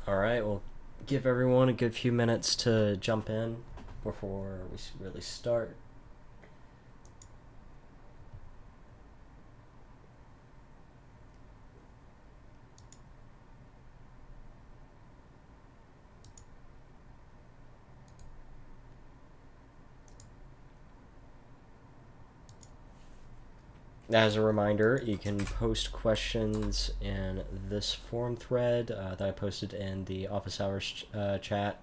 All right, we'll give everyone a good few minutes to jump in before we really start. As a reminder, you can post questions in this forum thread that I posted in the office hours chat.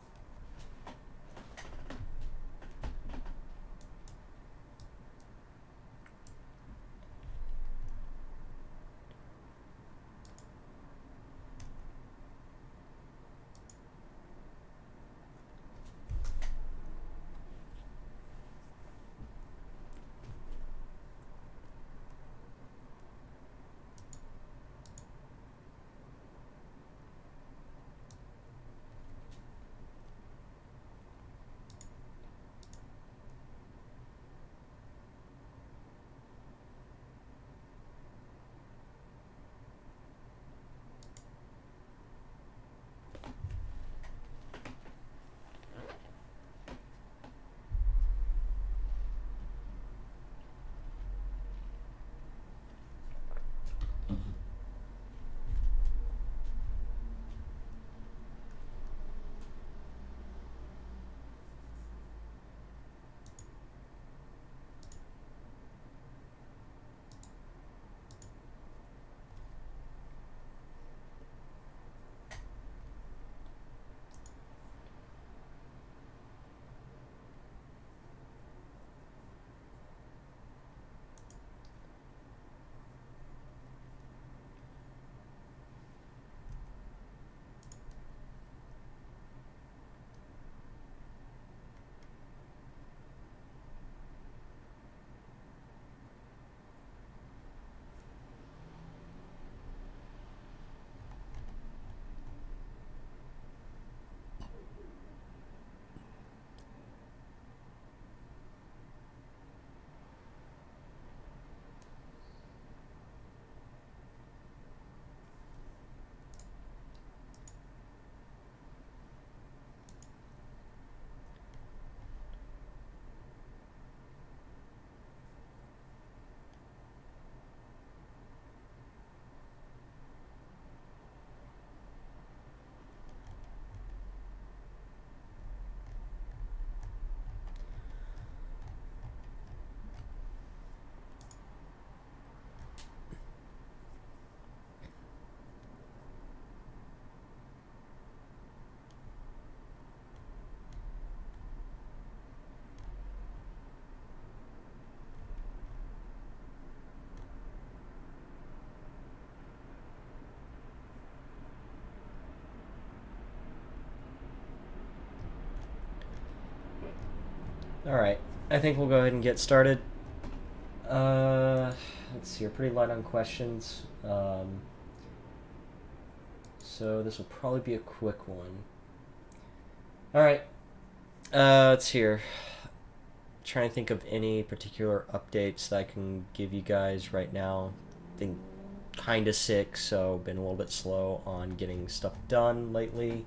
All right, I think we'll go ahead and get started. Let's see, we're pretty light on questions. So this will probably be a quick one. All right, let's hear. Trying to think of any particular updates that I can give you guys right now. I think kind of sick, so been a little bit slow on getting stuff done lately.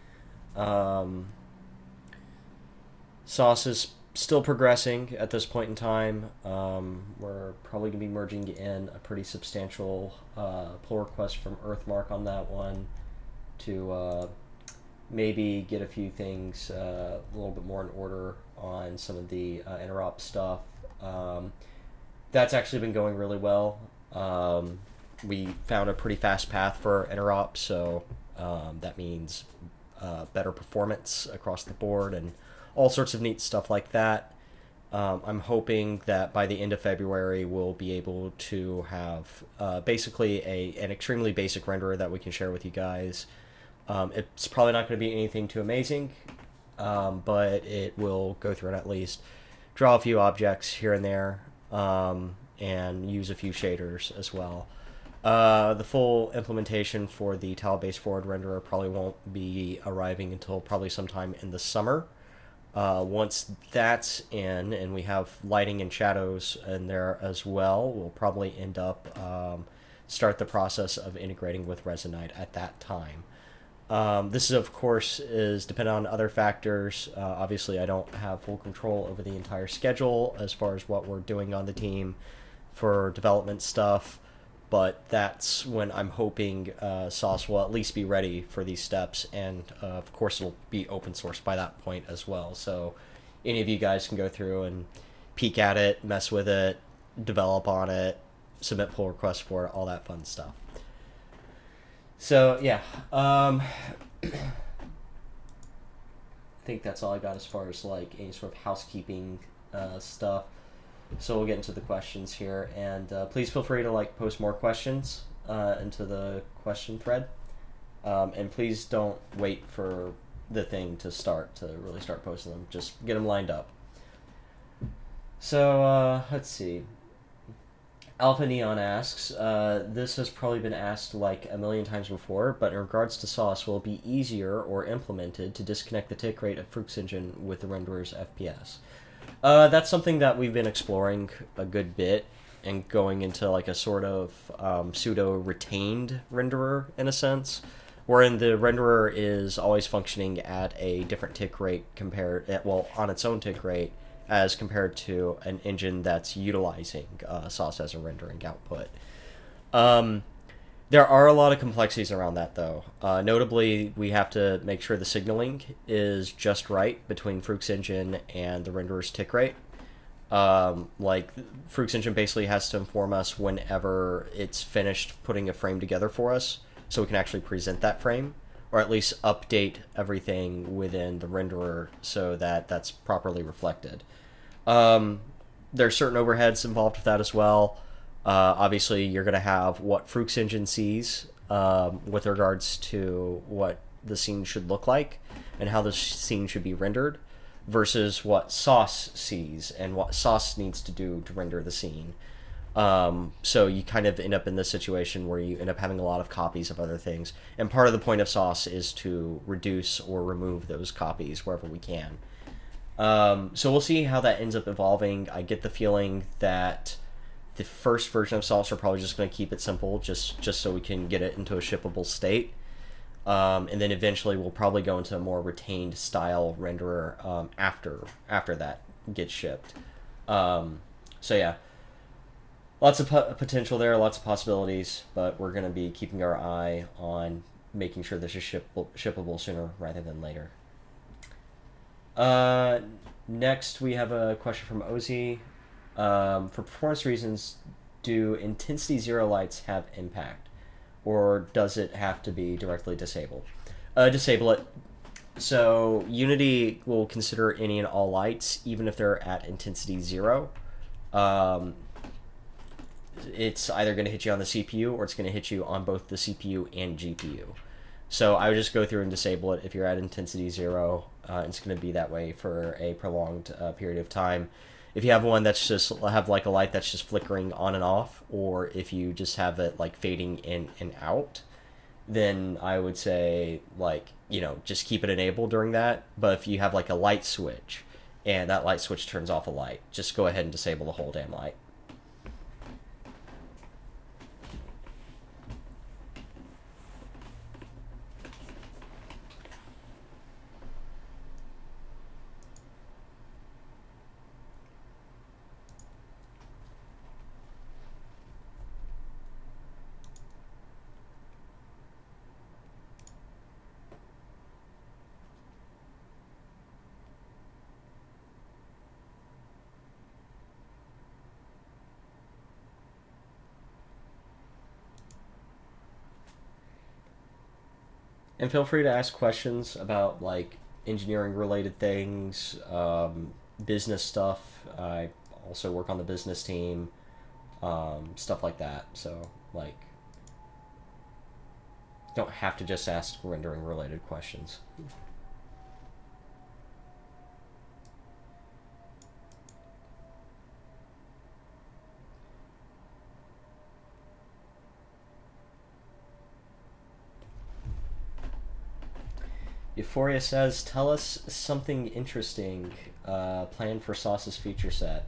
Sauce is still progressing at this point in time. We're probably going to be merging in a pretty substantial pull request from Earthmark on that one to maybe get a few things a little bit more in order on some of the interop stuff. That's actually been going really well. We found a pretty fast path for interop, so that means better performance across the board and all sorts of neat stuff like that. I'm hoping that by the end of February we'll be able to have basically an extremely basic renderer that we can share with you guys. It's probably not going to be anything too amazing, but it will go through and at least draw a few objects here and there, and use a few shaders as well. The full implementation for the tile-based forward renderer probably won't be arriving until probably sometime in the summer. Once that's in and we have lighting and shadows in there as well, we'll probably end up start the process of integrating with Resonite at that time. This is, of course, is dependent on other factors. Obviously, I don't have full control over the entire schedule as far as what we're doing on the team for development stuff, but that's when I'm hoping Sauce will at least be ready for these steps, and of course, it'll be open source by that point as well. So any of you guys can go through and peek at it, mess with it, develop on it, submit pull requests for it, all that fun stuff. So yeah, I think that's all I got as far as like any sort of housekeeping stuff. So we'll get into the questions here, and please feel free to like post more questions into the question thread, and please don't wait for the thing to start to really start posting them. Just get them lined up. So let's see. Alpha Neon asks, this has probably been asked like a million times before, but in regards to Sauce, will it be easier or implemented to disconnect the tick rate of Fruix Engine with the renderer's FPS? That's something that we've been exploring a good bit and going into like a sort of pseudo-retained renderer in a sense, wherein the renderer is always functioning at a different tick rate on its own tick rate, as compared to an engine that's utilizing Sauce as a rendering output. There are a lot of complexities around that, though. Notably, we have to make sure the signaling is just right between Fruix Engine and the renderer's tick rate. Like, Fruix Engine basically has to inform us whenever it's finished putting a frame together for us, so we can actually present that frame, or at least update everything within the renderer so that that's properly reflected. There are certain overheads involved with that as well. Obviously, you're going to have what Fruix Engine sees with regards to what the scene should look like and how the scene should be rendered, versus what Sauce sees and what Sauce needs to do to render the scene. So you kind of end up in this situation where you end up having a lot of copies of other things. And part of the point of Sauce is to reduce or remove those copies wherever we can. So we'll see how that ends up evolving. I get the feeling that the first version of Sauce are probably just going to keep it simple, just so we can get it into a shippable state. And then eventually we'll probably go into a more retained style renderer after that gets shipped. So yeah. Lots of potential there, lots of possibilities, but we're going to be keeping our eye on making sure this is shippable sooner rather than later. Next, we have a question from Ozzy. For performance reasons, do Intensity 0 lights have impact, or does it have to be directly disabled? Disable it. So Unity will consider any and all lights, even if they're at Intensity 0. It's either going to hit you on the CPU or it's going to hit you on both the CPU and GPU. So I would just go through and disable it if you're at Intensity 0. It's going to be that way for a prolonged period of time. If you have one that's just have like a light that's just flickering on and off, or if you just have it like fading in and out, then I would say like, just keep it enabled during that. But if you have like a light switch and that light switch turns off a light, just go ahead and disable the whole damn light. And feel free to ask questions about like engineering related things, business stuff. I also work on the business team, stuff like that. So like, don't have to just ask rendering related questions. Euphoria says, tell us something interesting planned for Sauce's feature set.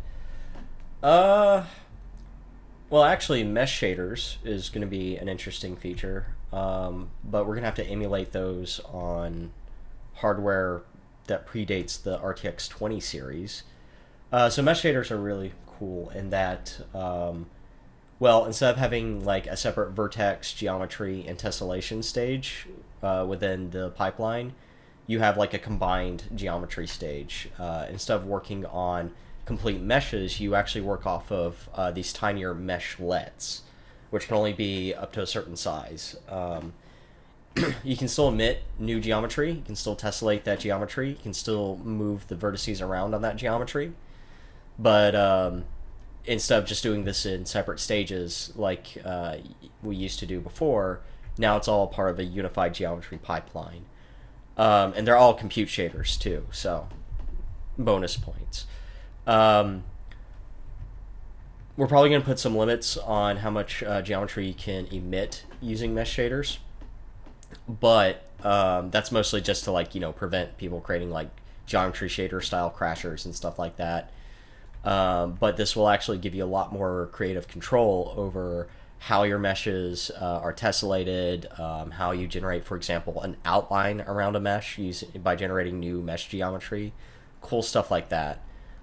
Well, actually, mesh shaders is going to be an interesting feature. but we're gonna have to emulate those on hardware that predates the RTX 20 series. So mesh shaders are really cool in that, well, instead of having like a separate vertex, geometry, and tessellation stage within the pipeline, you have like a combined geometry stage. Instead of working on complete meshes, you actually work off of these tinier meshlets, which can only be up to a certain size. You can still emit new geometry, you can still tessellate that geometry, you can still move the vertices around on that geometry, but instead of just doing this in separate stages like we used to do before, now it's all part of a unified geometry pipeline. And they're all compute shaders too, so bonus points. We're probably going to put some limits on how much geometry you can emit using mesh shaders, but that's mostly just to like prevent people creating like geometry shader style crashers and stuff like that. But this will actually give you a lot more creative control over how your meshes are tessellated, how you generate, for example, an outline around a mesh by generating new mesh geometry, cool stuff like that.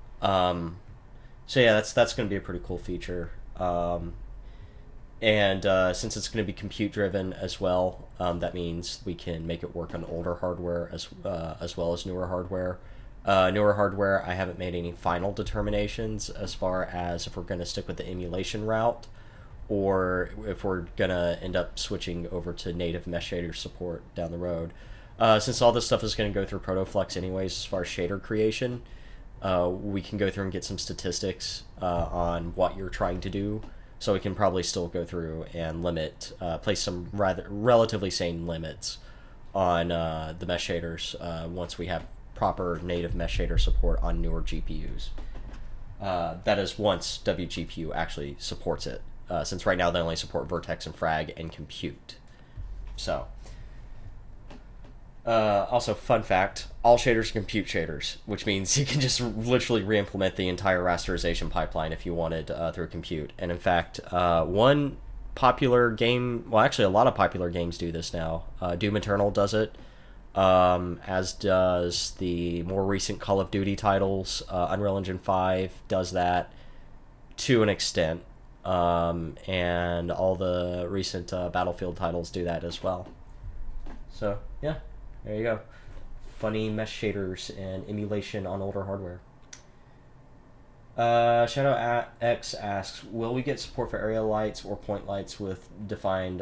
So yeah, that's going to be a pretty cool feature. And since it's going to be compute driven as well, that means we can make it work on older hardware as well as newer hardware. Newer hardware, I haven't made any final determinations as far as if we're going to stick with the emulation route or if we're going to end up switching over to native mesh shader support down the road. Since all this stuff is going to go through ProtoFlex anyways as far as shader creation, we can go through and get some statistics on what you're trying to do. So we can probably still go through and place some relatively sane limits on the mesh shaders once we have proper native mesh shader support on newer GPUs. That is, once WGPU actually supports it, since right now they only support Vertex and Frag and Compute. So, also, fun fact, all shaders are compute shaders, which means you can just literally re-implement the entire rasterization pipeline if you wanted through Compute. And in fact, one popular game, well actually a lot of popular games do this now. Doom Eternal does it, as does the more recent Call of Duty titles. Unreal Engine 5 does that to an extent, and all the recent Battlefield titles do that as well. So, yeah. There you go. Funny mesh shaders and emulation on older hardware. Shadow X asks, will we get support for area lights or point lights with defined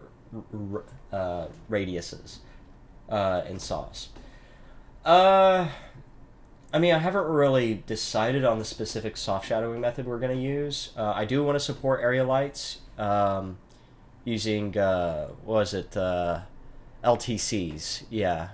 radiuses in SAW? I mean, I haven't really decided on the specific soft shadowing method we're going to use. I do want to support area lights using, LTCs, yeah.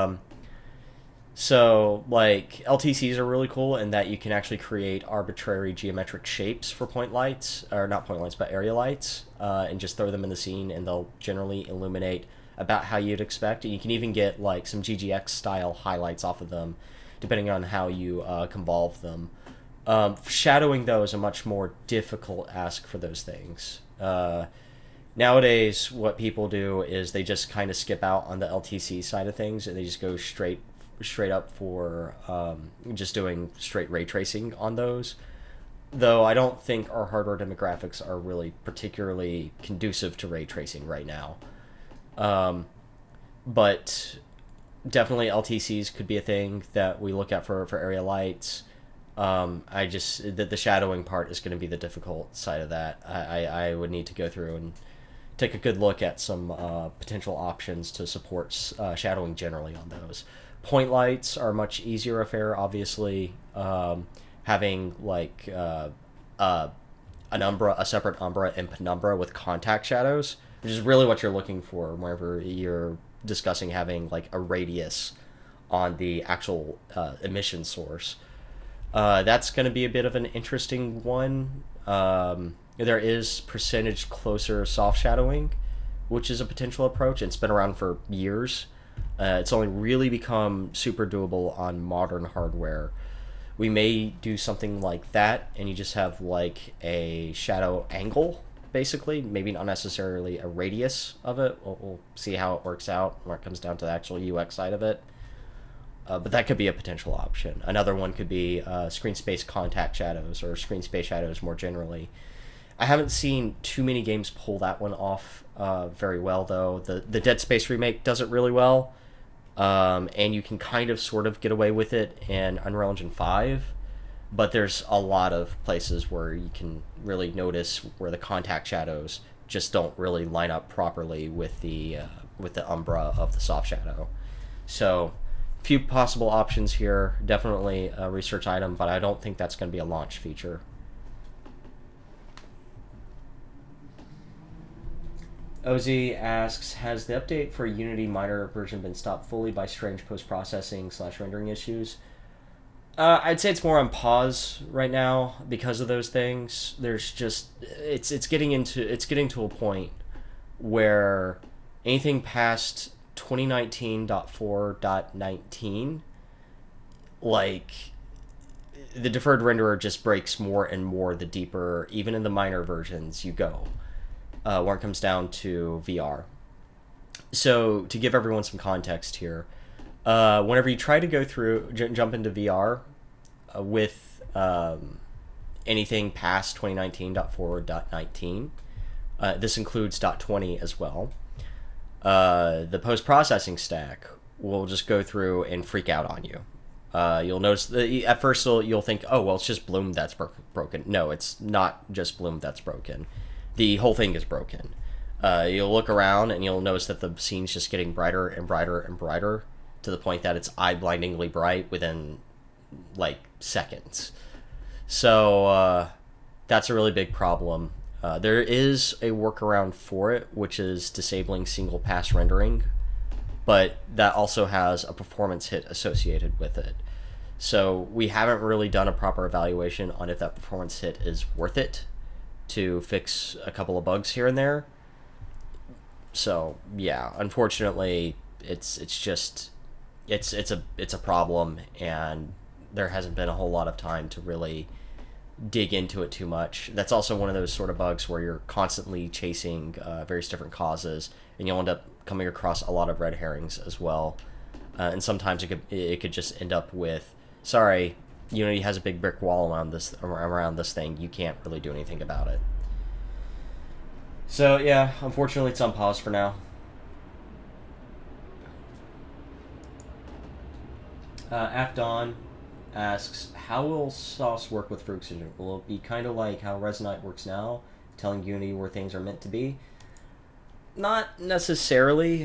So, like, LTCs are really cool in that you can actually create arbitrary geometric shapes for point lights, or not point lights, but area lights, and just throw them in the scene, and they'll generally illuminate about how you'd expect. And you can even get, like, some GGX-style highlights off of them, depending on how you convolve them. Shadowing, though, is a much more difficult ask for those things. Nowadays, what people do is they just kind of skip out on the LTC side of things, and they just go straight up for just doing straight ray tracing on those. Though I don't think our hardware demographics are really particularly conducive to ray tracing right now. But definitely LTCs could be a thing that we look at for area lights. The shadowing part is going to be the difficult side of that. I would need to go through and take a good look at some potential options to support shadowing generally on those. Point lights are a much easier affair, obviously. Having like an umbra, a separate umbra and penumbra with contact shadows, which is really what you're looking for whenever you're discussing having like a radius on the actual emission source. That's going to be a bit of an interesting one. There is percentage closer soft shadowing, which is a potential approach. It's been around for years. It's only really become super doable on modern hardware. We may do something like that, and you just have like a shadow angle basically. Maybe not necessarily a radius of it. We'll see how it works out when it comes down to the actual UX side of it. But that could be a potential option. Another one could be screen space contact shadows, or screen space shadows more generally. I haven't seen too many games pull that one off very well, though. The Dead Space remake does it really well, and you can kind of sort of get away with it in Unreal Engine 5, but there's a lot of places where you can really notice where the contact shadows just don't really line up properly with the umbra of the soft shadow. So, few possible options here. Definitely a research item, but I don't think that's going to be a launch feature. OZ asks, has the update for Unity minor version been stopped fully by strange post-processing / rendering issues? I'd say it's more on pause right now because of those things. There's just it's getting to a point where anything past 2019.4.19, like, the deferred renderer just breaks more and more the deeper, even in the minor versions, you go. When it comes down to VR. So, to give everyone some context here, whenever you try to go through, jump into VR with anything past 2019.4.19, this includes .20 as well, the post-processing stack will just go through and freak out on you. You'll notice that at first you'll think, oh, well, it's just Bloom that's broken. No, it's not just Bloom that's broken. The whole thing is broken. You'll look around and you'll notice that the scene's just getting brighter and brighter and brighter to the point that it's eye-blindingly bright within, like, seconds. So that's a really big problem. There is a workaround for it, which is disabling single-pass rendering, but that also has a performance hit associated with it. So we haven't really done a proper evaluation on if that performance hit is worth it to fix a couple of bugs here and there. So yeah, unfortunately, it's a problem, and there hasn't been a whole lot of time to really dig into it too much. That's also one of those sort of bugs where you're constantly chasing various different causes, and you'll end up coming across a lot of red herrings as well. And sometimes it could just end up with, sorry, Unity has a big brick wall around this thing. You can't really do anything about it. So yeah, unfortunately, it's on pause for now. Afdon asks, how will Sauce work with Fruix Engine? Will it be kind of like how Resonite works now, telling Unity where things are meant to be? Not necessarily.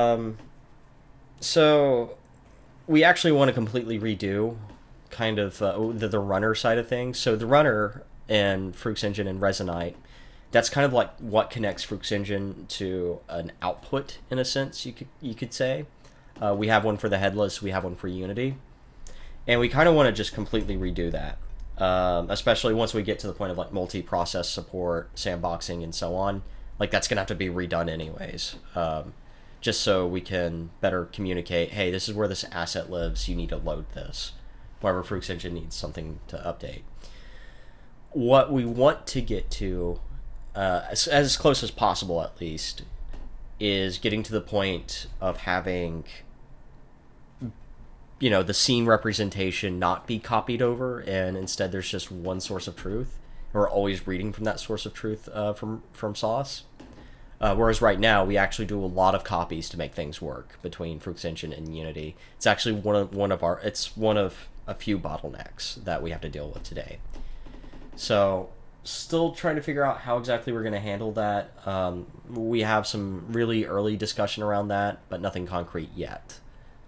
So we actually want to completely redo kind of the runner side of things. So the runner in Fruix Engine and Resonite, that's kind of like what connects Fruix Engine to an output, in a sense, you could say. We have one for the headless, we have one for Unity. And we kind of want to just completely redo that, especially once we get to the point of like multi-process support, sandboxing, and so on. Like, that's going to have to be redone anyways, just so we can better communicate, hey, this is where this asset lives, you need to load this, wherever Fruix Engine needs something to update. What we want to get to, as close as possible at least, is getting to the point of having, you know, the scene representation not be copied over, and instead there's just one source of truth. We're always reading from that source of truth from Sauce. Whereas right now we actually do a lot of copies to make things work between Fruix Engine and Unity. It's actually one of a few bottlenecks that we have to deal with today. So, still trying to figure out how exactly we're going to handle that. We have some really early discussion around that, but nothing concrete yet.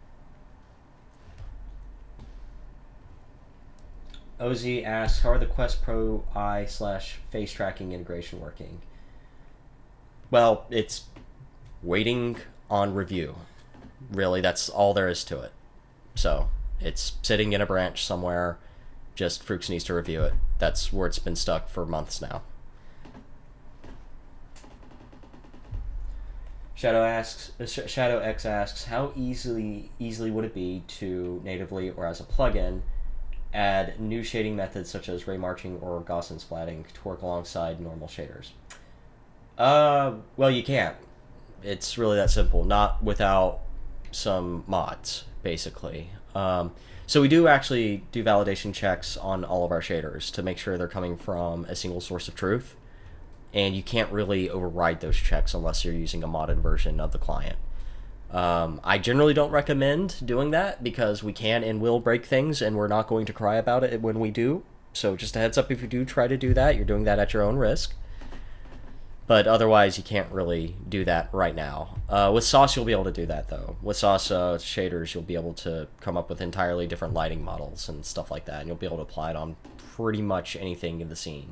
OZ asks, how are the Quest Pro Eye / face tracking integration working? Well, it's waiting on review. Really, that's all there is to it. So, it's sitting in a branch somewhere. Just Fruix needs to review it. That's where it's been stuck for months now. Shadow X asks, how easily would it be to natively or as a plugin add new shading methods such as ray marching or Gaussian splatting to work alongside normal shaders? Well, you can't. It's really that simple. Not without some mods, basically. So we do actually do validation checks on all of our shaders to make sure they're coming from a single source of truth, and you can't really override those checks unless you're using a modded version of the client. I generally don't recommend doing that because we can and will break things, and we're not going to cry about it when we do. So just a heads up, if you do try to do that, you're doing that at your own risk. But otherwise, you can't really do that right now. With Sauce, you'll be able to do that, though. With Sauce shaders, you'll be able to come up with entirely different lighting models and stuff like that, and you'll be able to apply it on pretty much anything in the scene.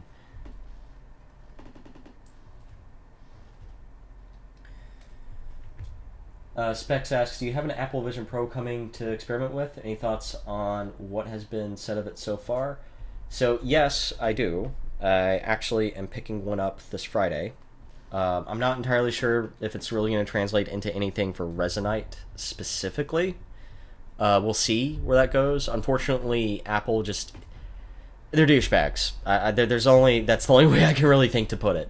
Specs asks, do you have an Apple Vision Pro coming to experiment with? Any thoughts on what has been said of it so far? So, yes, I do. I actually am picking one up this Friday. I'm not entirely sure if it's really going to translate into anything for Resonite specifically. We'll see where that goes. Unfortunately, Apple just... They're douchebags. That's the only way I can really think to put it.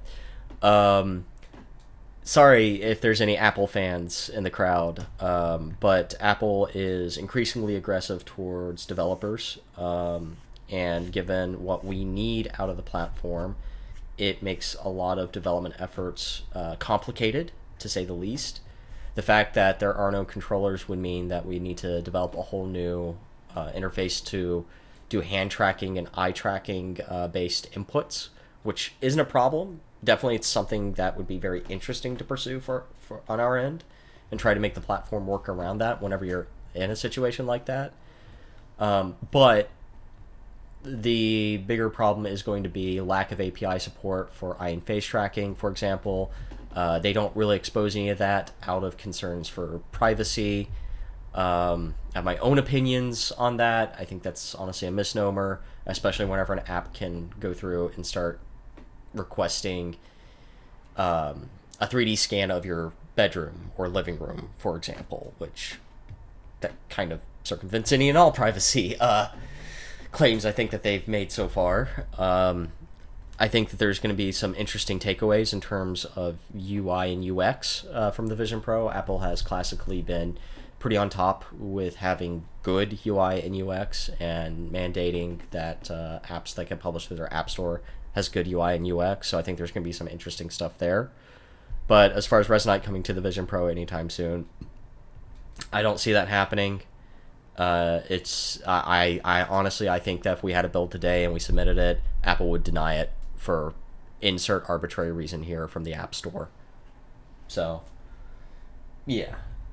Sorry if there's any Apple fans in the crowd, but Apple is increasingly aggressive towards developers, and given what we need out of the platform, it makes a lot of development efforts complicated, to say the least. The fact that there are no controllers would mean that we need to develop a whole new interface to do hand tracking and eye tracking based inputs, which isn't a problem. Definitely it's something that would be very interesting to pursue for on our end, and try to make the platform work around that whenever you're in a situation like that. But the bigger problem is going to be lack of API support for eye and face tracking, for example. They don't really expose any of that out of concerns for privacy. I have my own opinions on that. I think that's honestly a misnomer, especially whenever an app can go through and start requesting a 3D scan of your bedroom or living room, for example, which that kind of circumvents any and all privacy claims I think that they've made so far. I think that there's going to be some interesting takeaways in terms of UI and UX from the Vision Pro. Apple has classically been pretty on top with having good UI and UX and mandating that apps that get published through their App Store has good UI and UX, so I think there's going to be some interesting stuff there. But as far as Resonite coming to the Vision Pro anytime soon, I don't see that happening. I honestly, I think that if we had a build today and we submitted it, Apple would deny it for insert arbitrary reason here from the App Store. So, yeah.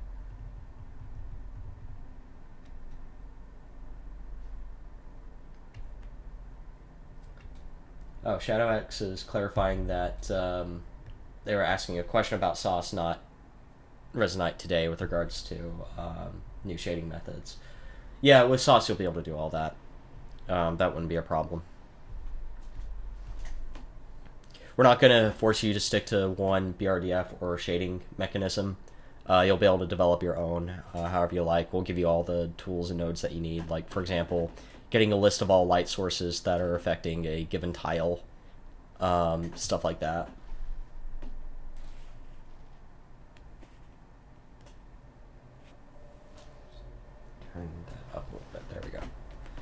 Oh, ShadowX is clarifying that they were asking a question about Sauce, not Resonite today, with regards to new shading methods. Yeah, with Sauce you'll be able to do all that. That wouldn't be a problem. We're not going to force you to stick to one BRDF or shading mechanism. You'll be able to develop your own however you like. We'll give you all the tools and nodes that you need. Like, for example, getting a list of all light sources that are affecting a given tile. Stuff like that. Turn that up a little bit. There we go.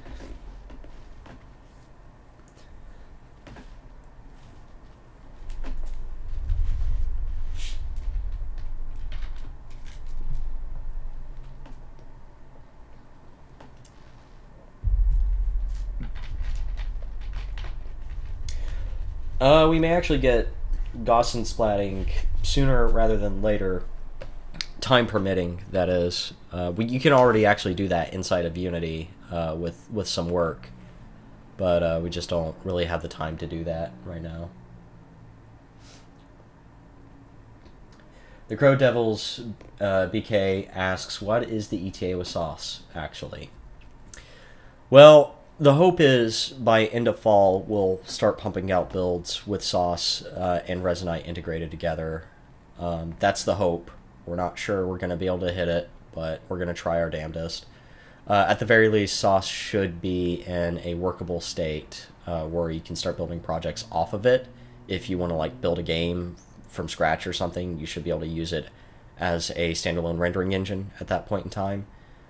We may actually get Gaussian splatting sooner rather than later, time permitting, that is. You can already actually do that inside of Unity with some work, but we just don't really have the time to do that right now. The Crow Devils BK asks, what is the ETA with Sauce, actually? Well, the hope is by end of fall we'll start pumping out builds with Sauce and Resonite integrated together. That's the hope. We're not sure we're going to be able to hit it, but we're going to try our damnedest. At the very least, Sauce should be in a workable state where you can start building projects off of it if you want to like build a game from scratch or something, you should be able to use it as a standalone rendering engine at that point in time.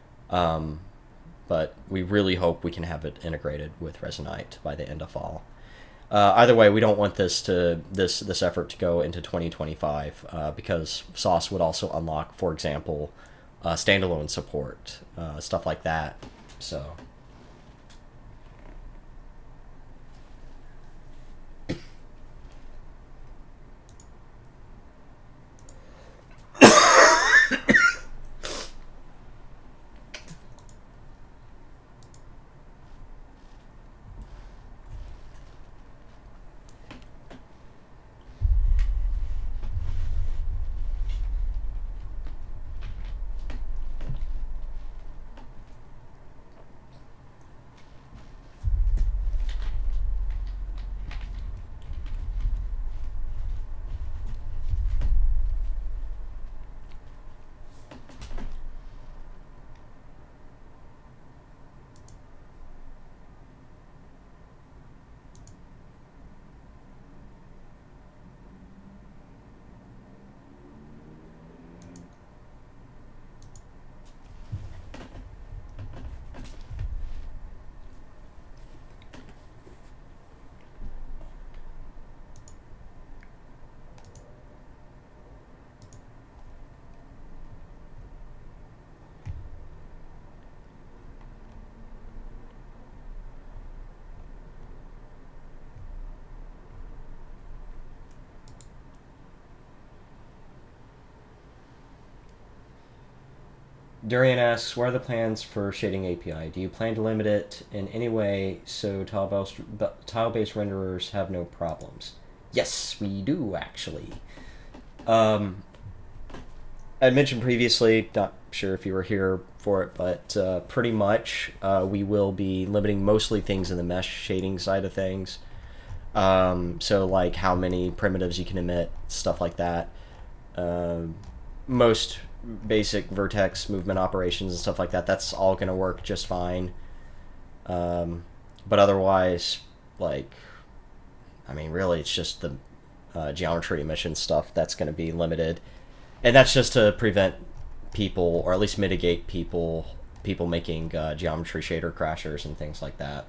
But we really hope we can have it integrated with Resonite by the end of fall. Either way, we don't want this effort to go into 2025 because Sauce would also unlock, for example, standalone support, stuff like that. So. Durian asks, what are the plans for shading API? Do you plan to limit it in any way so tile-based renderers have no problems? Yes, we do, actually. I mentioned previously, not sure if you were here for it, but pretty much we will be limiting mostly things in the mesh shading side of things. So like how many primitives you can emit, stuff like that. Most basic vertex movement operations and stuff like that, that's all going to work just fine. But otherwise, like, I mean, really, it's just the geometry emission stuff that's going to be limited. And that's just to prevent people, or at least mitigate people making geometry shader crashers and things like that.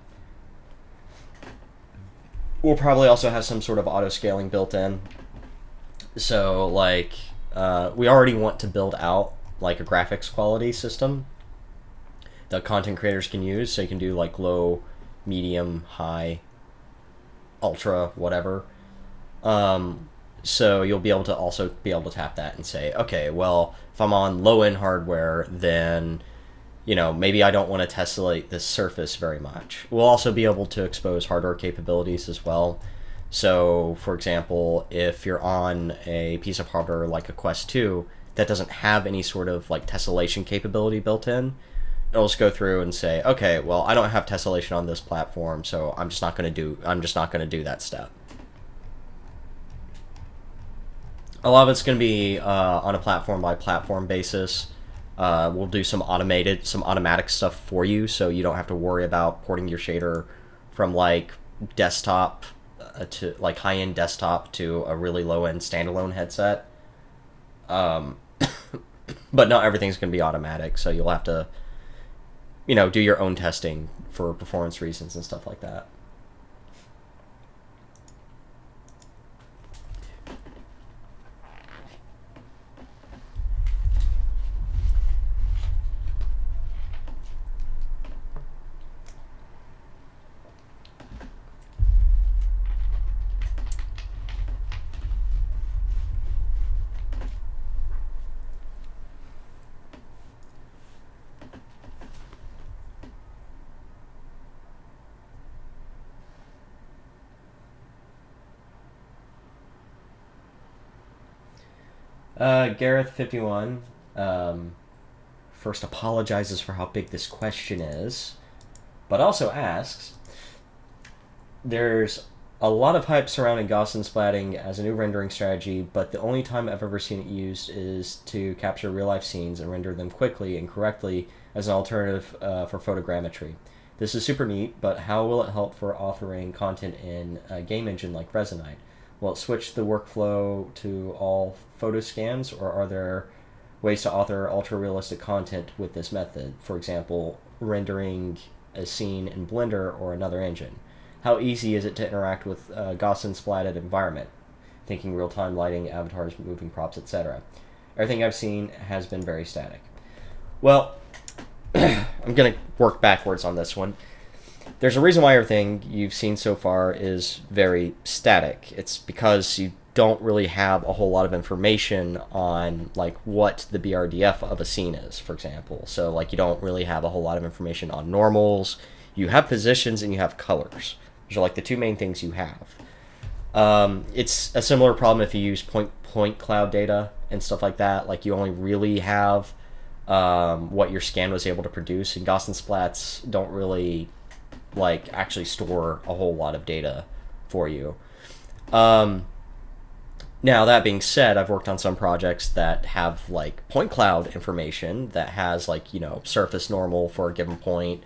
We'll probably also have some sort of auto-scaling built in. So, like, we already want to build out like a graphics quality system that content creators can use, so you can do like low, medium, high, ultra, whatever. So you'll be able to tap that and say, okay, well, if I'm on low-end hardware, then maybe I don't want to tessellate this surface very much. We'll also be able to expose hardware capabilities as well. So, for example, if you're on a piece of hardware like a Quest 2 that doesn't have any sort of like tessellation capability built in, it'll just go through and say, okay, well, I don't have tessellation on this platform, so I'm just not going to do that step. A lot of it's going to be on a platform by platform basis. We'll do some automatic stuff for you, so you don't have to worry about porting your shader from like desktop to like high-end desktop to a really low-end standalone headset. But not everything's going to be automatic, so you'll have to do your own testing for performance reasons and stuff like that. Gareth51 first apologizes for how big this question is, but also asks, there's a lot of hype surrounding Gaussian splatting as a new rendering strategy, but the only time I've ever seen it used is to capture real-life scenes and render them quickly and correctly as an alternative for photogrammetry. This is super neat, but how will it help for authoring content in a game engine like Resonite? Will it switch the workflow to all photo scans, or are there ways to author ultra realistic content with this method? For example, rendering a scene in Blender or another engine. How easy is it to interact with a Gaussian splatted environment? Thinking real time lighting, avatars, moving props, etc. Everything I've seen has been very static. Well, I'm going to work backwards on this one. There's a reason why everything you've seen so far is very static. It's because you don't really have a whole lot of information on like what the BRDF of a scene is, for example. So like you don't really have a whole lot of information on normals. You have positions and you have colors. Those are like the two main things you have. It's a similar problem if you use point cloud data and stuff like that. Like you only really have what your scan was able to produce, and Gaussian splats don't really like actually store a whole lot of data for you. Now that being said, I've worked on some projects that have like point cloud information that has like, you know, surface normal for a given point,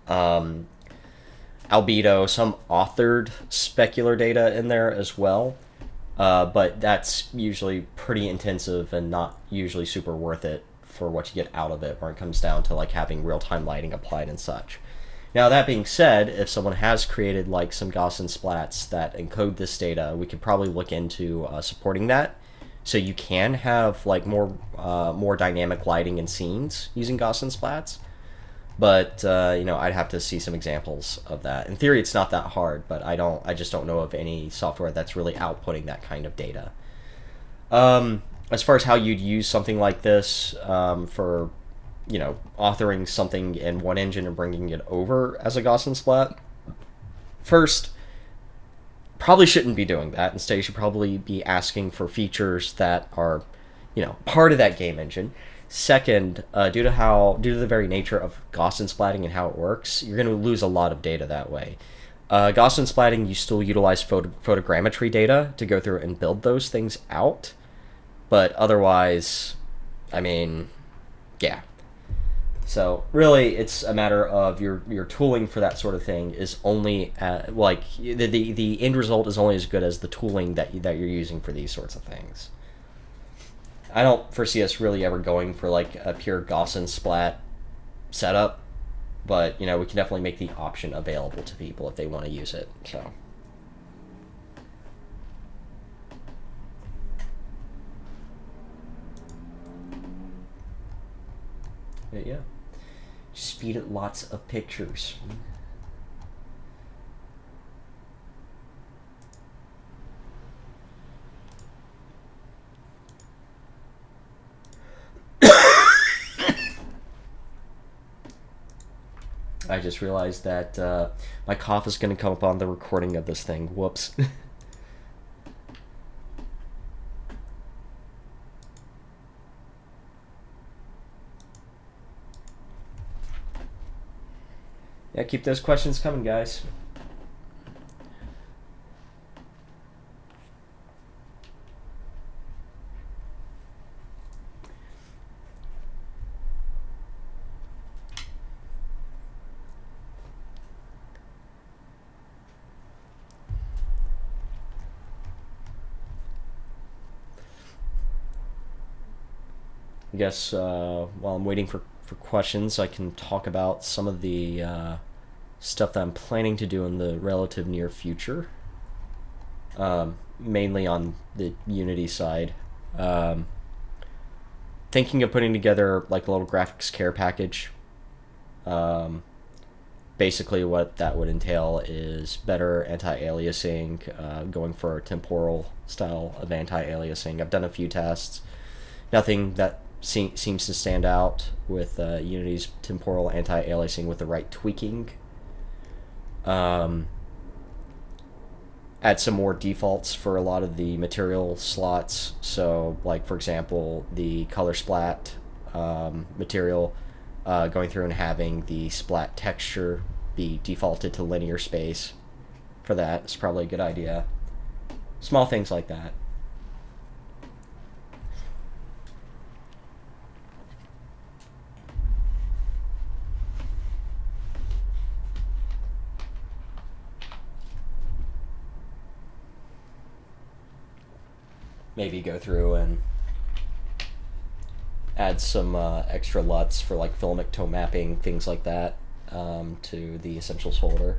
albedo, some authored specular data in there as well. But that's usually pretty intensive and not usually super worth it for what you get out of it when it comes down to like having real-time lighting applied and such. Now that being said, if someone has created like some Gaussian splats that encode this data, we could probably look into supporting that. So you can have like more dynamic lighting in scenes using Gaussian splats. But you know, I'd have to see some examples of that. In theory, it's not that hard, but I just don't know of any software that's really outputting that kind of data. As far as how you'd use something like this for, you know, authoring something in one engine and bringing it over as a Gaussian splat, first, probably shouldn't be doing that. Instead, you should probably be asking for features that are, you know, part of that game engine. Second, due to the very nature of Gaussian splatting and how it works, you're going to lose a lot of data that way. Gaussian splatting, you still utilize photogrammetry data to go through and build those things out, but otherwise, I mean, yeah. So really, it's a matter of your tooling for that sort of thing is only like the end result is only as good as the tooling that you're using for these sorts of things. I don't foresee us really ever going for like a pure Gaussian splat setup, but you know, we can definitely make the option available to people if they want to use it. So. But yeah. Just feed it lots of pictures. I just realized that my cough is going to come up on the recording of this thing. Whoops. Yeah, keep those questions coming, guys. I guess while I'm waiting for questions, I can talk about some of the stuff that I'm planning to do in the relative near future. Mainly on the Unity side. Thinking of putting together like a little graphics care package. Basically what that would entail is better anti-aliasing, going for a temporal style of anti-aliasing. I've done a few tests. Nothing that seems to stand out with Unity's temporal anti-aliasing with the right tweaking. Add some more defaults for a lot of the material slots. So, like, for example, the color splat material, going through and having the splat texture be defaulted to linear space for that is probably a good idea. Small things like that. maybe go through and add some extra LUTs for like filamic toe mapping, things like that, to the essentials folder.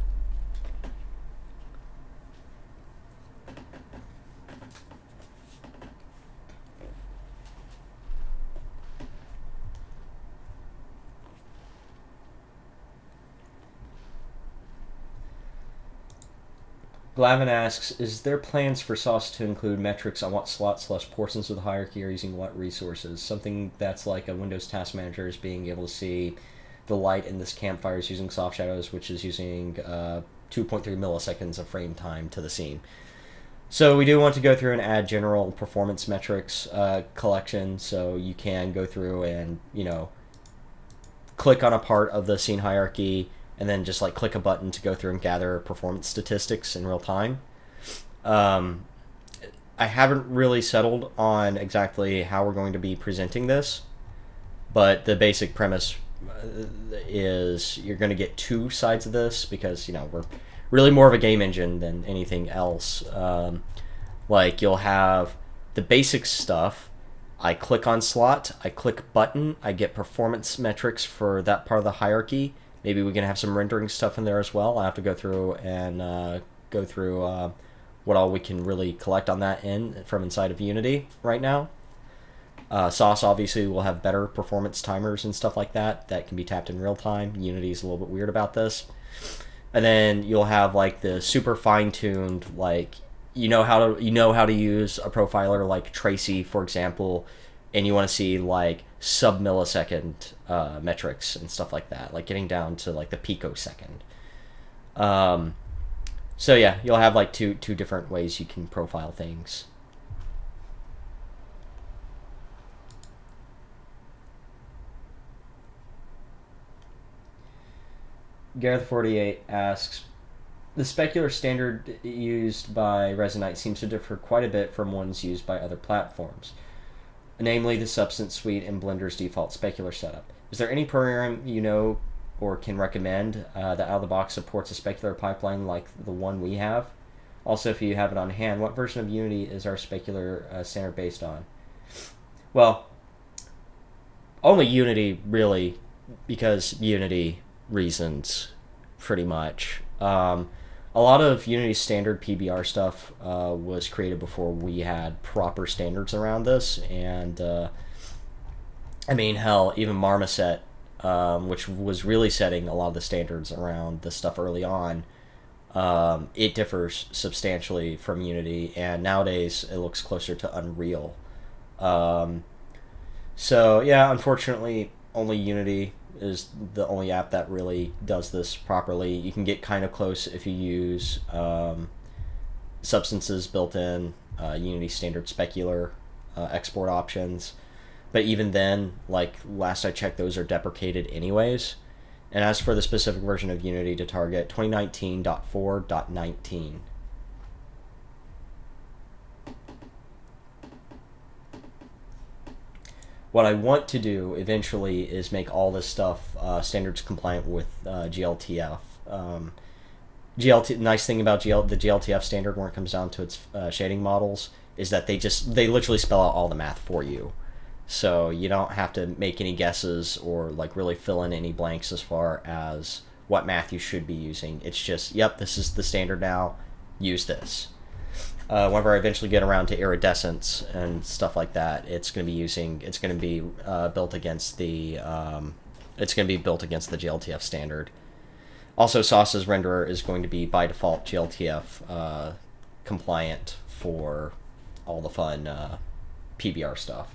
Glavin asks, is there plans for Sauce to include metrics on what slots/portions of the hierarchy are using what resources? Something that's like a Windows Task Manager is being able to see the light in this campfire is using soft shadows, which is using 2.3 milliseconds of frame time to the scene. So we do want to go through and add general performance metrics collection, so you can go through and, you know, click on a part of the scene hierarchy and then just like click a button to go through and gather performance statistics in real time. I haven't really settled on exactly how we're going to be presenting this, but the basic premise is you're going to get two sides of this because, you know, we're really more of a game engine than anything else. Like, you'll have the basic stuff. I click on slot, I click button, I get performance metrics for that part of the hierarchy. Maybe we can have some rendering stuff in there as well. I have to go through and what all we can really collect on that end from inside of Unity right now. Sauce obviously will have better performance timers and stuff like that can be tapped in real time. Unity's a little bit weird about this. And then you'll have like the super fine-tuned, like, you know how to use a profiler like Tracy, for example, and you want to see like sub-millisecond metrics and stuff like that, like getting down to like the picosecond. So yeah, you'll have like two different ways you can profile things. Gareth48 asks, the specular standard used by Resonite seems to differ quite a bit from ones used by other platforms, namely the Substance Suite and Blender's default specular setup. Is there any program you know or can recommend that out of the box supports a specular pipeline like the one we have? Also, if you have it on hand, what version of Unity is our specular standard based on? Well, only Unity, really, because Unity reasons, pretty much. A lot of Unity standard PBR stuff was created before we had proper standards around this, and I mean, hell, even Marmoset, which was really setting a lot of the standards around this stuff early on, it differs substantially from Unity, and nowadays it looks closer to Unreal. So yeah, unfortunately, only Unity is the only app that really does this properly. You can get kind of close if you use Substance's built-in Unity standard specular export options. But even then, like, last I checked, those are deprecated anyways. And as for the specific version of Unity to target, 2019.4.19. What I want to do eventually is make all this stuff standards compliant with GLTF. Nice thing about the GLTF standard when it comes down to its shading models is that they literally spell out all the math for you. So you don't have to make any guesses or like really fill in any blanks as far as what math you should be using. It's just, yep, this is the standard now, use this. Whenever I eventually get around to iridescence and stuff like that, it's going to be built against the GLTF standard. Also, Sauce's renderer is going to be by default GLTF compliant for all the fun PBR stuff.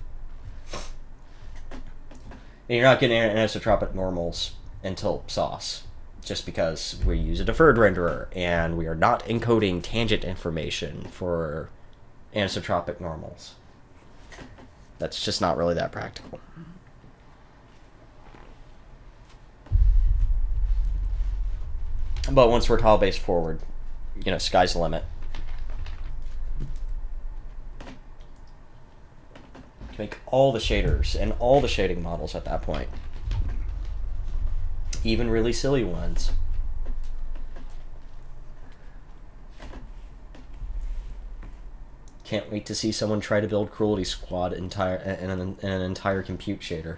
And you're not getting anisotropic normals until Sauce, just because we use a deferred renderer and we are not encoding tangent information for anisotropic normals. That's just not really that practical. But once we're tile-based forward, sky's the limit. To make all the shaders and all the shading models at that point. Even really silly ones. can't wait to see someone try to build Cruelty Squad in an entire compute shader.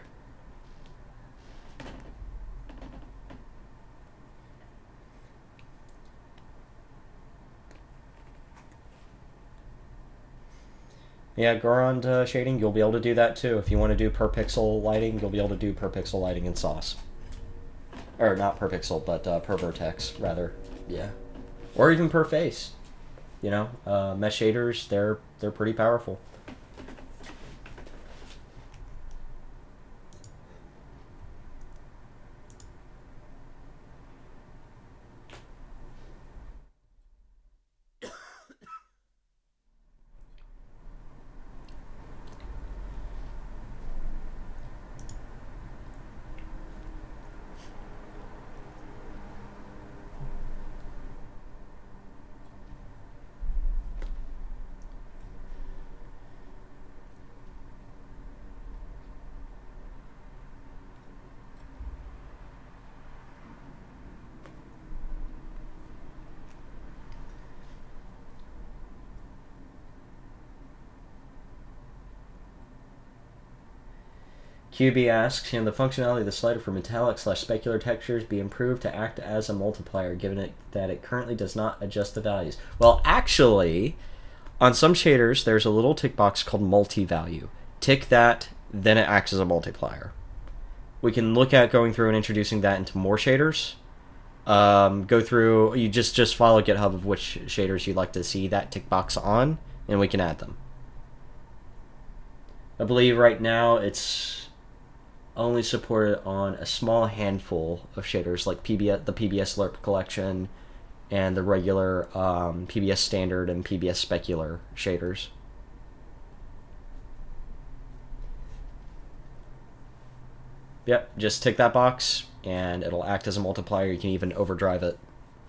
Yeah, Gorond shading, you'll be able to do that too. If you want to do per pixel lighting, you'll be able to do per pixel lighting in Sauce. Or not per pixel, but per vertex, rather. Yeah. Or even per face. You know, mesh shaders, they're pretty powerful. QB asks, can the functionality of the slider for metallic/specular textures be improved to act as a multiplier, given that it currently does not adjust the values? Well, actually, on some shaders, there's a little tick box called multi-value. Tick that, then it acts as a multiplier. We can look at going through and introducing that into more shaders. Go through, you just follow GitHub of which shaders you'd like to see that tick box on, and we can add them. I believe right now it's only supported on a small handful of shaders, like the PBS LERP collection and the regular PBS standard and PBS specular shaders. Yep, just tick that box and it'll act as a multiplier. You can even overdrive it.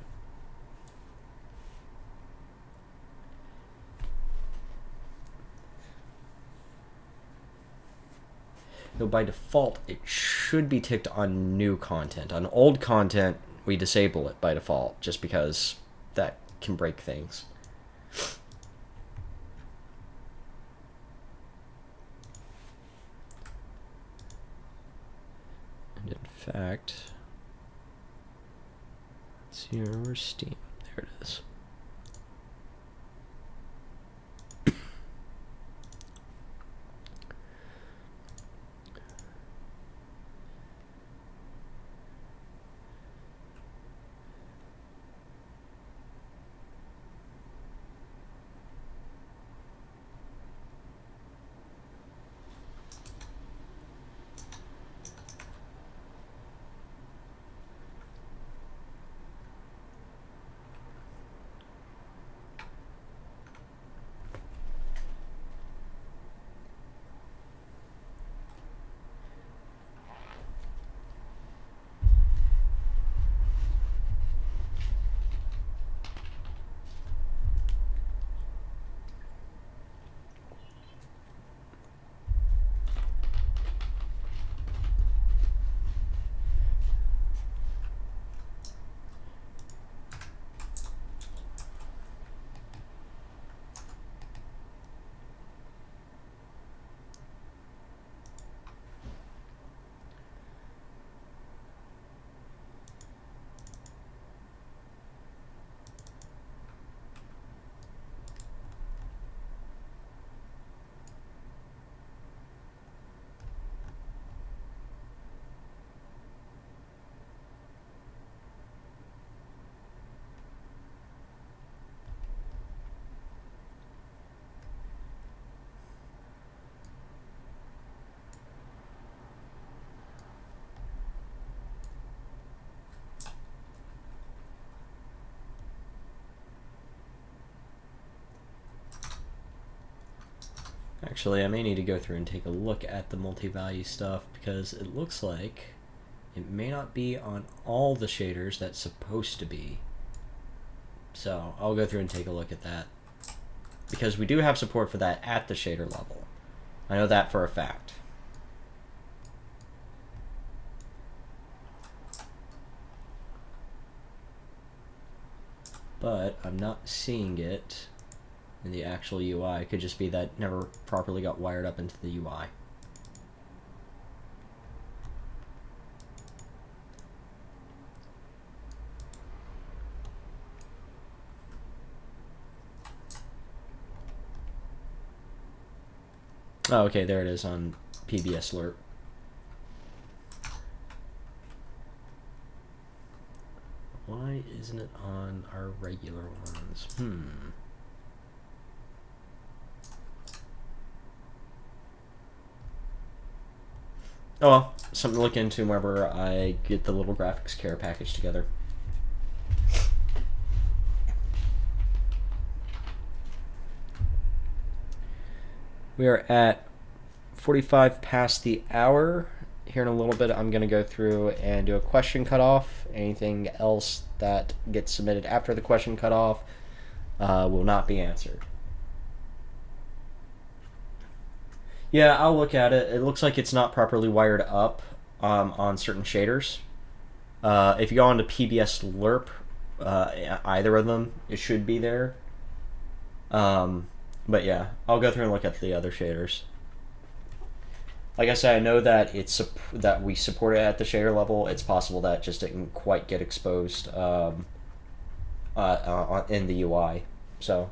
Though by default, it should be ticked on new content. On old content, we disable it by default, just because that can break things. And in fact, let's see, where's Steam? There it is. Actually, I may need to go through and take a look at the multi-value stuff, because it looks like it may not be on all the shaders that's supposed to be. So I'll go through and take a look at that, because we do have support for that at the shader level. I know that for a fact. But I'm not seeing it in the actual UI. It could just be that never properly got wired up into the UI. Oh, okay, there it is on PBS Lerp. Why isn't it on our regular ones? Oh well, something to look into whenever I get the little graphics care package together. We are at 45 past the hour. Here in a little bit, I'm going to go through and do a question cutoff. Anything else that gets submitted after the question cutoff will not be answered. Yeah, I'll look at it. It looks like it's not properly wired up on certain shaders. If you go onto PBS Lerp, either of them, it should be there. But yeah, I'll go through and look at the other shaders. Like I said, I know that that we support it at the shader level. It's possible that it just didn't quite get exposed in the UI. So.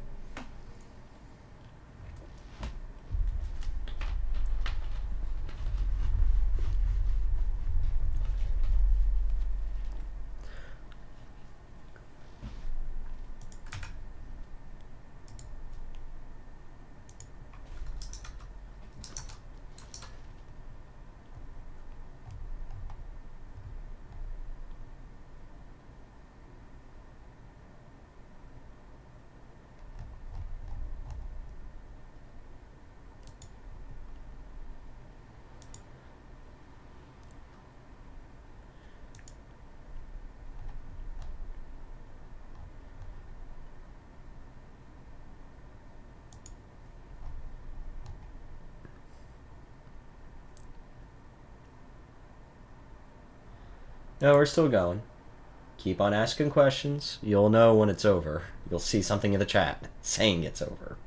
No, we're still going. Keep on asking questions. You'll know when it's over. You'll see something in the chat saying it's over.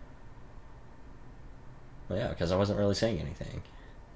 Well, yeah, because I wasn't really saying anything.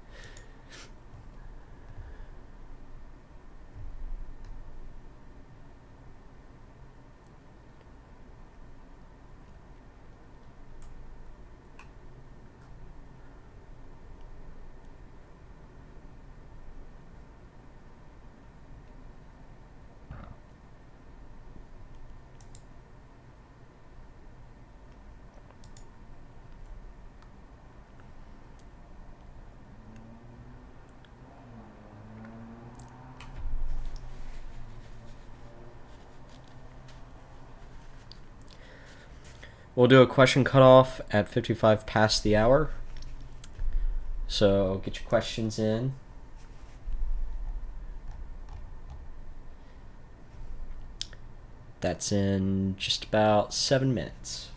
We'll do a question cutoff at 55 past the hour. So get your questions in. That's in just about 7 minutes.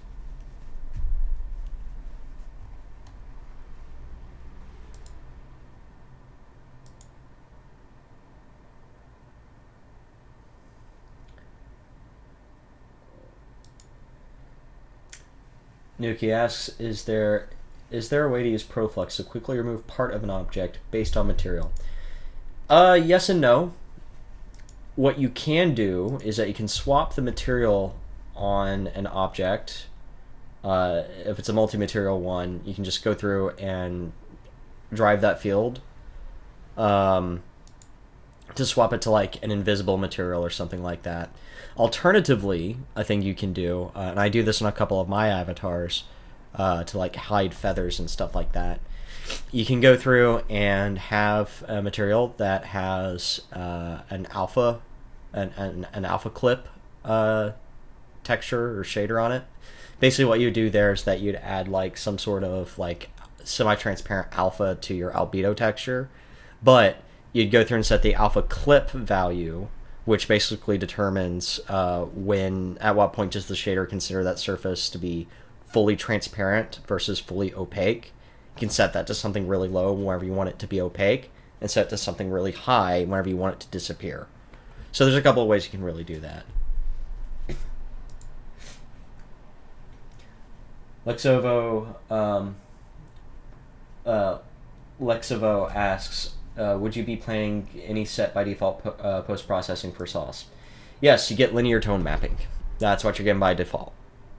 Nuki asks, is there a way to use Proflux to quickly remove part of an object based on material? Yes and no. What you can do is that you can swap the material on an object. If it's a multi-material one, you can just go through and drive that field to swap it to like an invisible material or something like that. Alternatively, I think you can do, and I do this on a couple of my avatars, to like hide feathers and stuff like that. You can go through and have a material that has an alpha clip texture or shader on it. Basically, what you do there is that you'd add like some sort of like semi-transparent alpha to your albedo texture, but you'd go through and set the alpha clip value, which basically determines at what point does the shader consider that surface to be fully transparent versus fully opaque. You can set that to something really low whenever you want it to be opaque, and set it to something really high whenever you want it to disappear. So there's a couple of ways you can really do that. Lexovo, uh, Lexovo asks, would you be planning any set by default post processing for sauce? Yes, you get linear tone mapping. That's what you're getting by default.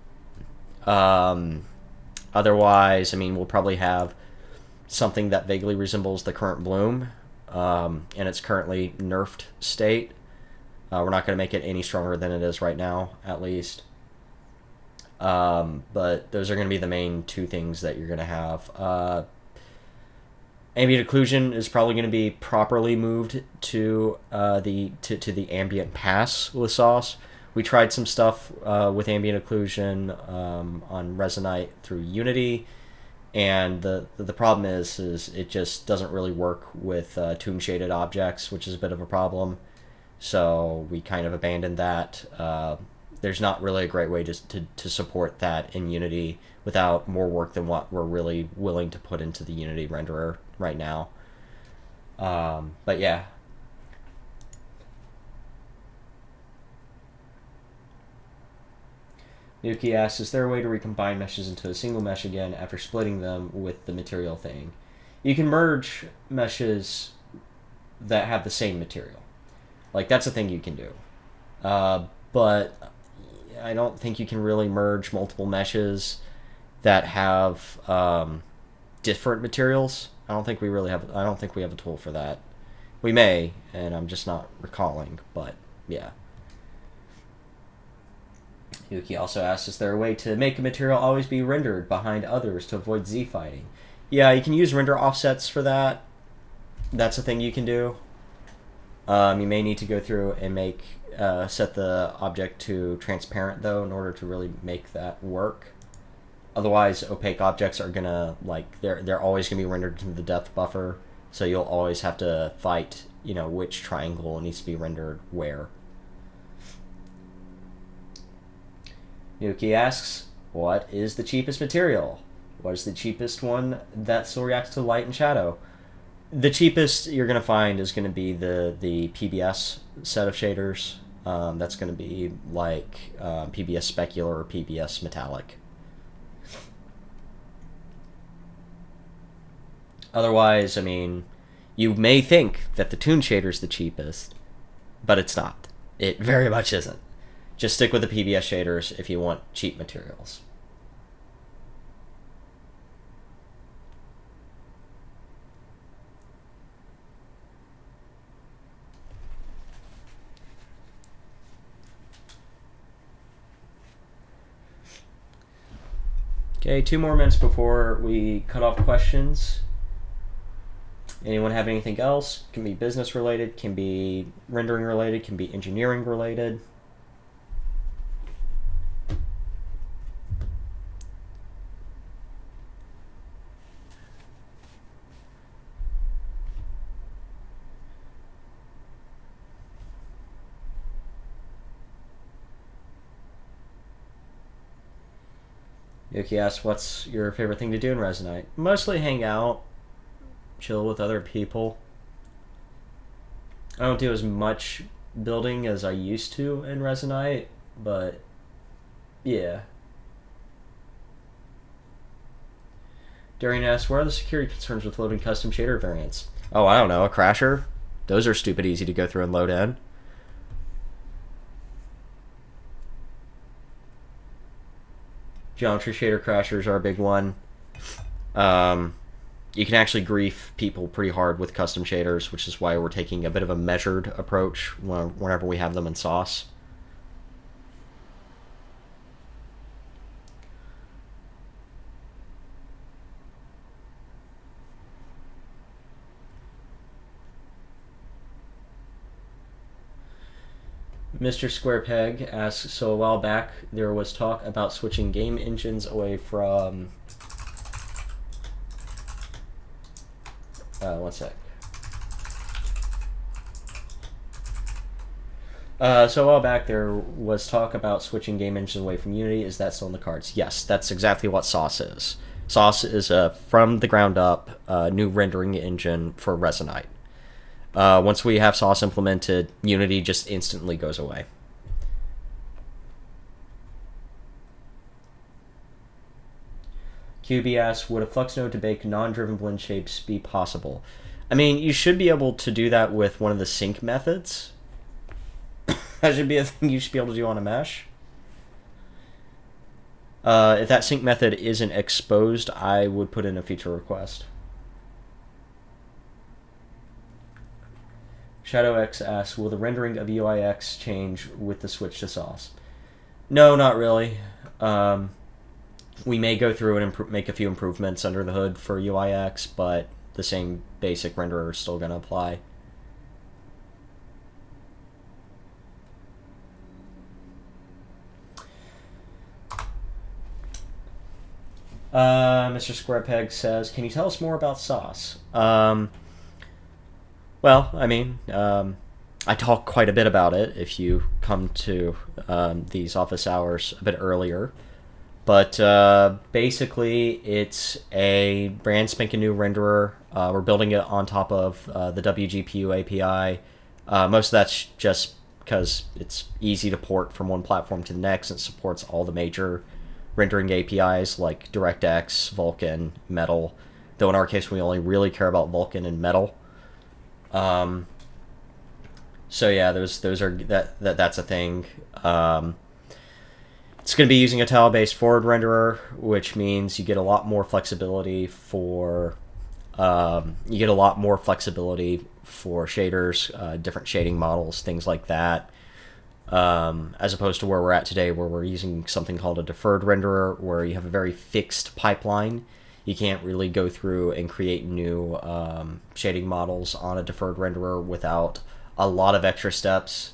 Otherwise, I mean, we'll probably have something that vaguely resembles the current Bloom in its currently nerfed state. We're not going to make it any stronger than it is right now, at least. But those are going to be the main two things that you're going to have. Ambient occlusion is probably going to be properly moved to the ambient pass with sauce. We tried some stuff with ambient occlusion on Resonite through Unity, and the problem is it just doesn't really work with tomb shaded objects, which is a bit of a problem. So we kind of abandoned that. There's not really a great way to support that in Unity without more work than what we're really willing to put into the Unity renderer right now. But yeah. Nuki asks, is there a way to recombine meshes into a single mesh again after splitting them with the material thing? You can merge meshes that have the same material. Like, that's a thing you can do. But I don't think you can really merge multiple meshes that have different materials. I don't think we have a tool for that. We may, and I'm just not recalling, but yeah. Yuki also asks, is there a way to make a material always be rendered behind others to avoid z-fighting? Yeah, you can use render offsets for that. That's a thing you can do. You may need to go through and set the object to transparent, though, in order to really make that work. Otherwise, opaque objects are gonna, they're always gonna be rendered to the depth buffer, so you'll always have to fight, which triangle needs to be rendered where. Yuki asks, what is the cheapest material? What is the cheapest one that still reacts to light and shadow? The cheapest you're going to find is going to be the PBS set of shaders. That's going to be like PBS Specular or PBS Metallic. Otherwise, I mean, you may think that the Toon shader is the cheapest, but it's not. It very much isn't. Just stick with the PBS shaders if you want cheap materials. Okay, 2 more minutes before we cut off questions. Anyone have anything else? Can be business related, can be rendering related, can be engineering related. Yuki asks, what's your favorite thing to do in Resonite? Mostly hang out, chill with other people. I don't do as much building as I used to in Resonite, but yeah. Darian asks, what are the security concerns with loading custom shader variants? Oh, I don't know, a crasher? Those are stupid easy to go through and load in. Geometry shader crashers are a big one. You can actually grief people pretty hard with custom shaders, which is why we're taking a bit of a measured approach whenever we have them in sauce. Mr. Squarepeg asks, so a while back there was talk about switching game engines away from... one sec. So a while back there was talk about switching game engines away from Unity. Is that still in the cards? Yes, that's exactly what Sauce is. Sauce is a from the ground up new rendering engine for Resonite. Once we have Sauce implemented, Unity just instantly goes away. QB asks, would a flux node to bake non-driven blend shapes be possible? I mean, you should be able to do that with one of the sync methods. That should be a thing you should be able to do on a mesh. If that sync method isn't exposed, I would put in a feature request. ShadowX asks, will the rendering of UIX change with the switch to Sauce? No, not really. We may go through and make a few improvements under the hood for UIX, but the same basic renderer is still going to apply. Mr. Squarepeg says, can you tell us more about Sauce? Well, I mean, I talk quite a bit about it if you come to these office hours a bit earlier. But basically, it's a brand spanking new renderer. We're building it on top of the WGPU API. Most of that's just because it's easy to port from one platform to the next. It supports all the major rendering APIs like DirectX, Vulkan, Metal. Though in our case, we only really care about Vulkan and Metal. So yeah, those are that's a thing. It's going to be using a tile-based forward renderer, which means you get a lot more flexibility for shaders, different shading models, things like that. As opposed to where we're at today, where we're using something called a deferred renderer, where you have a very fixed pipeline. You can't really go through and create new shading models on a deferred renderer without a lot of extra steps.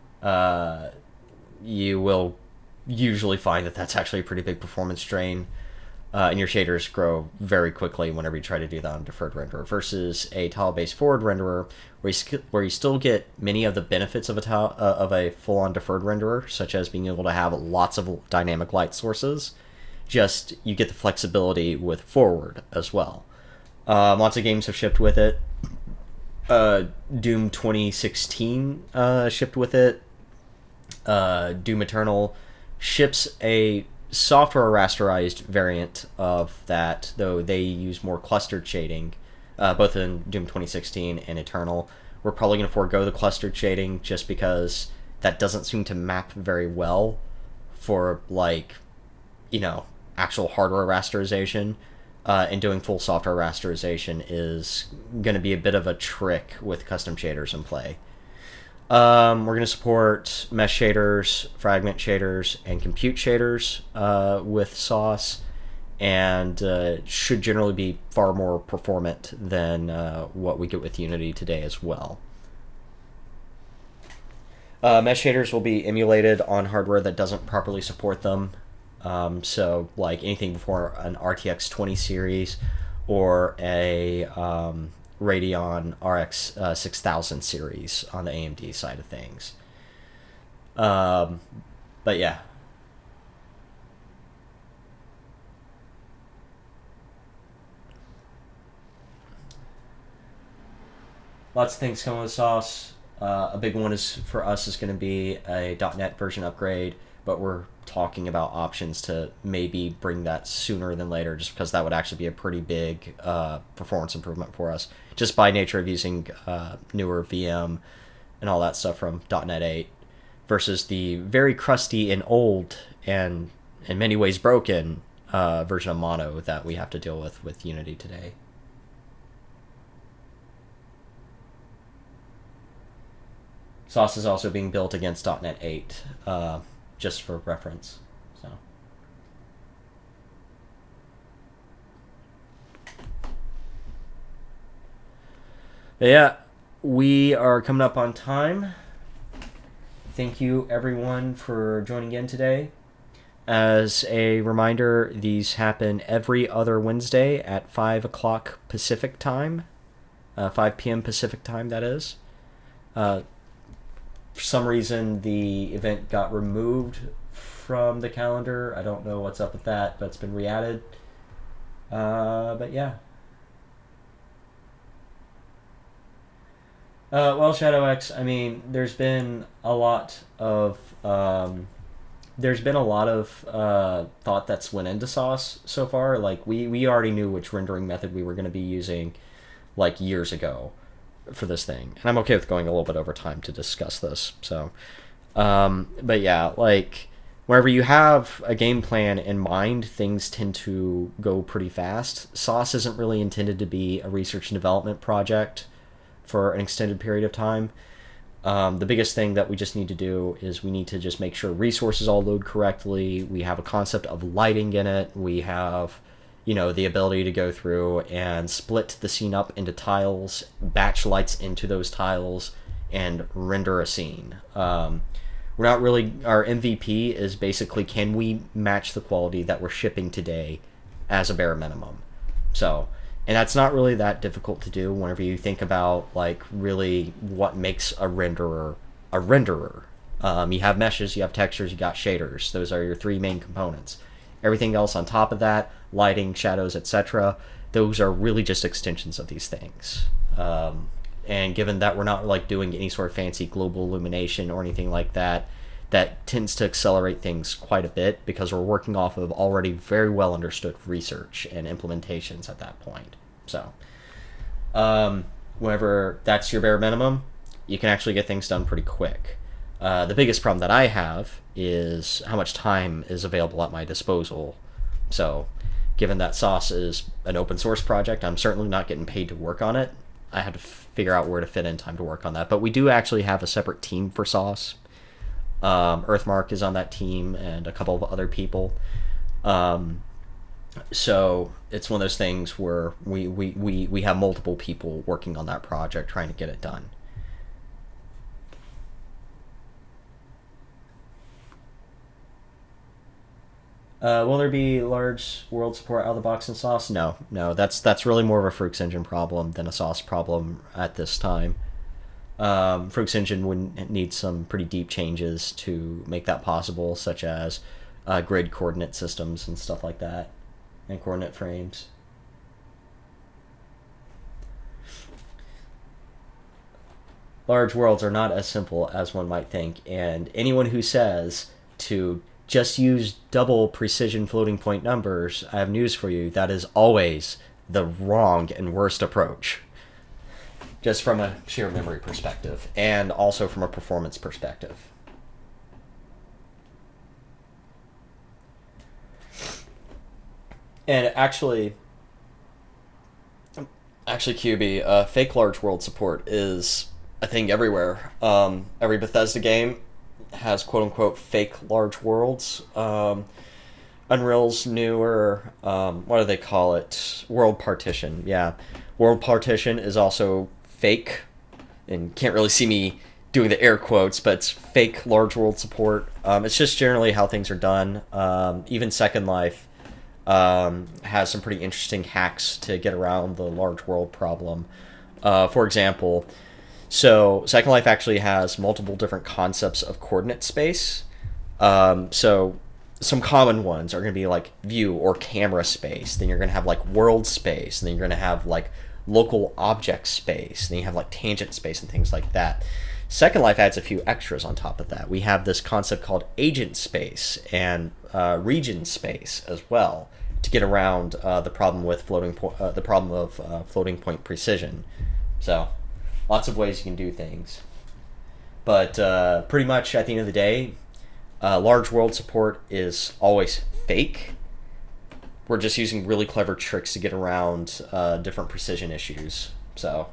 You will usually find that that's actually a pretty big performance drain, and your shaders grow very quickly whenever you try to do that on a deferred renderer, versus a tile-based forward renderer, where you still get many of the benefits of a full-on deferred renderer, such as being able to have lots of dynamic light sources. Just you get the flexibility with forward as well. Lots of games have shipped with it. Doom 2016 shipped with it. Doom Eternal ships a software rasterized variant of that, though they use more clustered shading, both in Doom 2016 and Eternal. We're probably going to forego the clustered shading just because that doesn't seem to map very well for, like, actual hardware rasterization. And doing full software rasterization is going to be a bit of a trick with custom shaders in play. We're going to support mesh shaders, fragment shaders, and compute shaders with Sauce, and should generally be far more performant than what we get with Unity today as well. Mesh shaders will be emulated on hardware that doesn't properly support them. So, like anything before an RTX 20 series or a Radeon RX 6000 series on the AMD side of things. But yeah. Lots of things coming with Sauce. A big one for us is going to be a .NET version upgrade, but we're talking about options to maybe bring that sooner than later, just because that would actually be a pretty big performance improvement for us, just by nature of using newer VM and all that stuff from .NET 8 versus the very crusty and old and in many ways broken version of Mono that we have to deal with Unity today. Sauce is also being built against .NET 8, just for reference. So, but yeah, we are coming up on time. Thank you, everyone, for joining in today. As a reminder, these happen every other Wednesday at 5 o'clock Pacific time. 5 p.m. Pacific time, that is. For some reason, the event got removed from the calendar. I don't know what's up with that, but it's been re-added. But yeah. Well, ShadowX, I mean, there's been a lot of there's been a lot of thought that's went into Sauce so far. Like we already knew which rendering method we were going to be using like years ago for this thing, and I'm okay with going a little bit over time to discuss this. So, but yeah, like whenever you have a game plan in mind, things tend to go pretty fast. Sauce isn't really intended to be a research and development project for an extended period of time. The biggest thing that we just need to do is we need to just make sure resources all load correctly. We have a concept of lighting in it. We have, the ability to go through and split the scene up into tiles, batch lights into those tiles, and render a scene. We're not really, our MVP is basically, can we match the quality that we're shipping today as a bare minimum? So, and that's not really that difficult to do whenever you think about like really what makes a renderer a renderer. You have meshes, you have textures, you got shaders. Those are your three main components. Everything else on top of that, lighting, shadows, etc., those are really just extensions of these things. And given that we're not like doing any sort of fancy global illumination or anything like that, that tends to accelerate things quite a bit because we're working off of already very well understood research and implementations at that point. So, whenever that's your bare minimum, you can actually get things done pretty quick. The biggest problem that I have is how much time is available at my disposal. So, given that Sauce is an open source project, I'm certainly not getting paid to work on it. I had to figure out where to fit in time to work on that. But we do actually have a separate team for Sauce. Earthmark is on that team and a couple of other people. So it's one of those things where we have multiple people working on that project trying to get it done. Will there be large world support out of the box in Sauce? No. That's really more of a Fruix Engine problem than a Sauce problem at this time. Fruix Engine would need some pretty deep changes to make that possible, such as grid coordinate systems and stuff like that, and coordinate frames. Large worlds are not as simple as one might think, and anyone who says to just use double precision floating point numbers, I have news for you. That is always the wrong and worst approach. Just from a sheer memory perspective, and also from a performance perspective. And actually, QB, fake large world support is a thing everywhere. Every Bethesda game has quote-unquote fake large worlds. Unreal's newer, what do they call it? World Partition, yeah. World Partition is also fake, and can't really see me doing the air quotes, but it's fake large world support. It's just generally how things are done. Even Second Life has some pretty interesting hacks to get around the large world problem. For example, so Second Life actually has multiple different concepts of coordinate space. So some common ones are going to be like view or camera space. Then you're going to have like world space, and then you're going to have like local object space, and then you have like tangent space and things like that. Second Life adds a few extras on top of that. We have this concept called agent space and region space as well to get around the problem with floating floating point precision. So lots of ways you can do things, but pretty much at the end of the day, large world support is always fake. We're just using really clever tricks to get around different precision issues. So,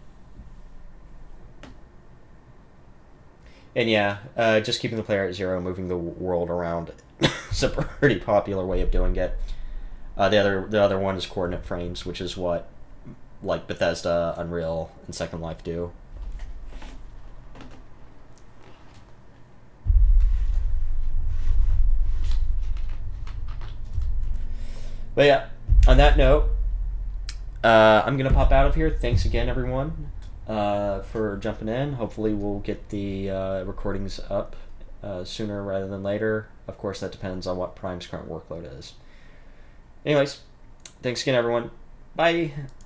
and yeah, just keeping the player at zero, moving the world around is a pretty popular way of doing it. The other one is coordinate frames, which is what like Bethesda, Unreal, and Second Life do. But yeah, on that note, I'm going to pop out of here. Thanks again, everyone, for jumping in. Hopefully we'll get the recordings up sooner rather than later. Of course, that depends on what Prime's current workload is. Anyways, thanks again, everyone. Bye!